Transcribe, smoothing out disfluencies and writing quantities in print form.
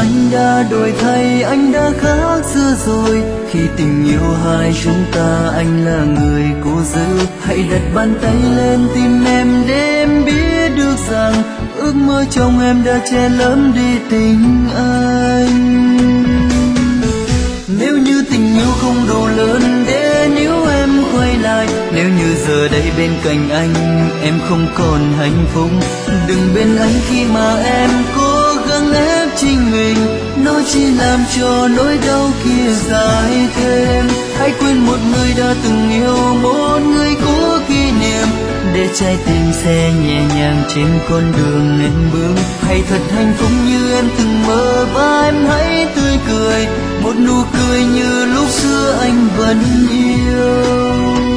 anh đã đổi thay, anh đã khác xưa rồi. Khi tình yêu hai chúng ta, anh là người cố giữ. Hãy đặt bàn tay lên tim em để em biết được rằng ước mơ trong em đã che lấp đi tình anh. Nếu như tình yêu không đủ lớn để níu em quay lại, nếu như giờ đây bên cạnh anh em không còn hạnh phúc, đừng bên anh khi mà em cố gắng ép chính mình, nó chỉ làm cho nỗi đau kia dài thêm. Hãy quên một người đã từng yêu, một người có kỷ niệm, để trái tim sẽ nhẹ nhàng trên con đường em bước. Hãy thật hạnh phúc như em từng mơ và em hãy tươi cười, một nụ cười như lúc xưa anh vẫn yêu.